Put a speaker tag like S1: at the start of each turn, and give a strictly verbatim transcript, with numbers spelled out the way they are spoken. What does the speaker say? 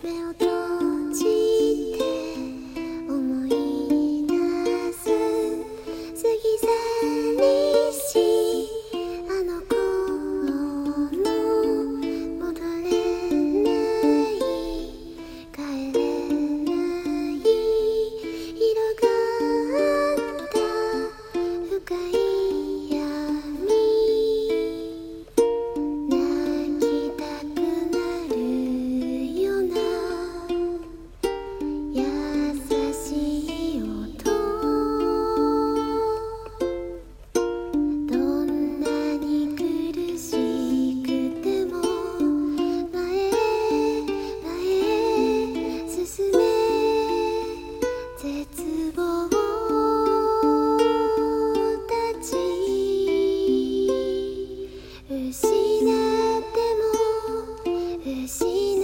S1: 目を閉じて思い出す過ぎ去りしあの頃の戻れない帰れない広がった深い闇泣きたくなるような優しい音どんなに苦しくても前へ前へ進め絶望たち失っても失